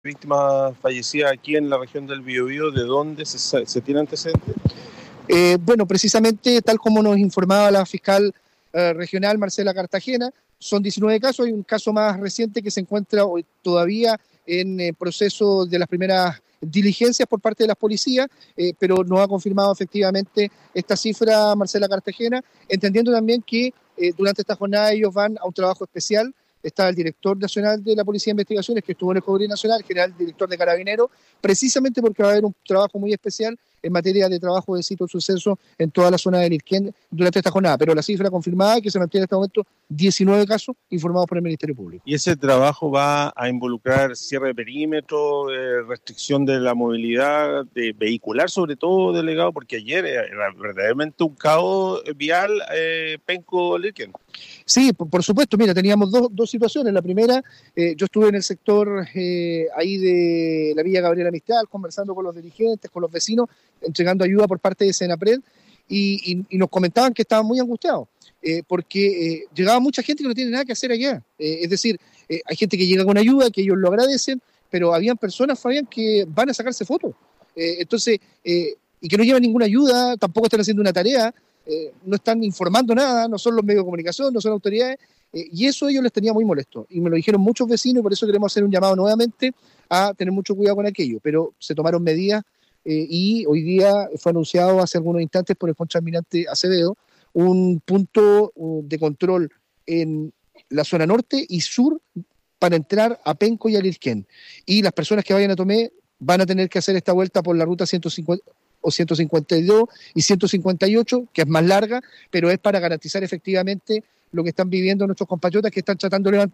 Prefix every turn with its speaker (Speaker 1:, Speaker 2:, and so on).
Speaker 1: víctimas fallecidas aquí en la región del Biobío, ¿de dónde se tiene antecedentes?
Speaker 2: Bueno, precisamente tal como nos informaba la fiscal regional Marcela Cartagena, son 19 casos, hay un caso más reciente que se encuentra hoy todavía en proceso de las primeras diligencias por parte de las policías, pero no ha confirmado efectivamente esta cifra Marcela Cartagena, entendiendo también que durante esta jornada ellos van a un trabajo especial. Está el director nacional de la Policía de Investigaciones, que estuvo en el Congreso Nacional, el general director de Carabineros, precisamente porque va a haber un trabajo muy especial en materia de trabajo de sitio de suceso en toda la zona del Irquén durante esta jornada. Pero la cifra confirmada es que se mantiene en este momento 19 casos informados por el Ministerio Público.
Speaker 1: ¿Y ese trabajo va a involucrar cierre de perímetro, restricción de la movilidad de vehicular, sobre todo, delegado? Porque ayer era verdaderamente un caos vial Penco-Lirquén.
Speaker 2: Sí, por supuesto. Mira, teníamos dos situaciones. La primera, yo estuve en el sector ahí de la Villa Gabriela Mistral, conversando con los dirigentes, con los vecinos, entregando ayuda por parte de Senapred, y nos comentaban que estaban muy angustiados, porque llegaba mucha gente que no tiene nada que hacer allá. Es decir, hay gente que llega con ayuda, que ellos lo agradecen, pero habían personas, Fabián, que van a sacarse fotos. Y que no llevan ninguna ayuda, tampoco están haciendo una tarea. No están informando nada, no son los medios de comunicación, no son autoridades, y eso a ellos les tenía muy molesto, y me lo dijeron muchos vecinos, y por eso queremos hacer un llamado nuevamente a tener mucho cuidado con aquello, pero se tomaron medidas, y hoy día fue anunciado hace algunos instantes por el contraalmirante Acevedo un punto de control en la zona norte y sur para entrar a Penco y a Lirquén, y las personas que vayan a Tomé van a tener que hacer esta vuelta por la ruta 150 o 152 y 158, que es más larga, pero es para garantizar efectivamente lo que están viviendo nuestros compatriotas que están tratando de levantar